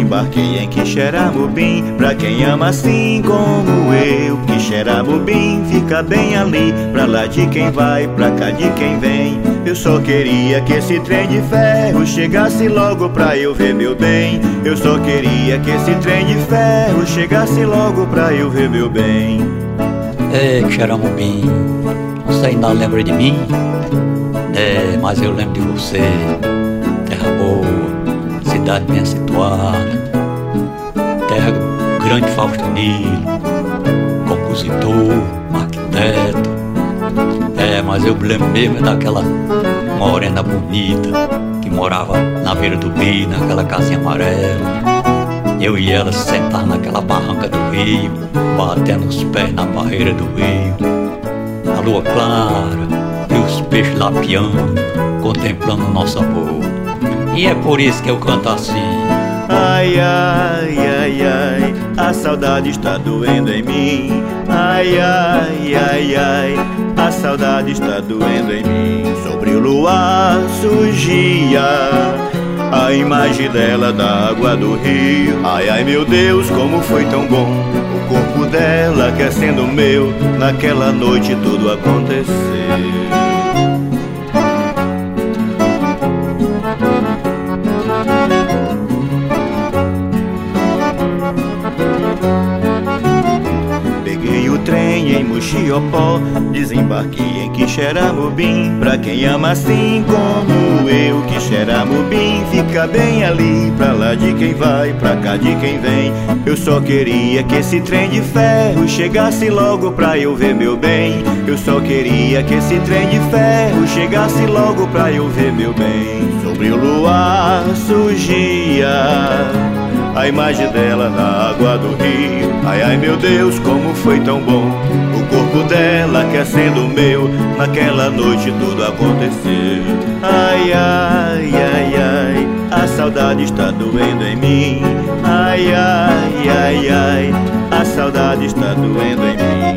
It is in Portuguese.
desembarquei em Quixeramobim. Pra quem ama assim como eu, Quixeramobim fica bem ali. Pra lá de quem vai, pra cá de quem vem. Eu só queria que esse trem de ferro chegasse logo pra eu ver meu bem. Eu só queria que esse trem de ferro chegasse logo pra eu ver meu bem. É, Quixeramobim, você ainda lembra de mim? É, mas eu lembro de você. Terra boa, cidade bem situada, terra do grande Fausto Nilo, compositor, arquiteto. É, mas eu lembro mesmo daquela morena bonita que morava na beira do rio, naquela casinha amarela. Eu e ela sentar naquela barranca do rio, batendo os pés na barreira do rio. A lua clara e os peixes lapiando, contemplando nosso amor. E é por isso que eu canto assim. Ai, ai, ai, ai, a saudade está doendo em mim. Ai, ai, ai, ai, a saudade está doendo em mim. Sobre o luar surgia a imagem dela da água do rio. Ai, ai, meu Deus, como foi tão bom o corpo dela aquecendo o meu. Naquela noite tudo aconteceu. Em Moxiopó, desembarquei em Quixeramobim. Pra quem ama assim como eu, Quixeramobim fica bem ali. Pra lá de quem vai, pra cá de quem vem. Eu só queria que esse trem de ferro chegasse logo pra eu ver meu bem. Eu só queria que esse trem de ferro chegasse logo pra eu ver meu bem. Sobre o luar surgia a imagem dela na água do rio. Ai, ai, meu Deus, como foi tão bom o corpo dela aquecendo o meu. Naquela noite tudo aconteceu. Ai, ai, ai, ai, a saudade está doendo em mim. Ai, ai, ai, ai, a saudade está doendo em mim.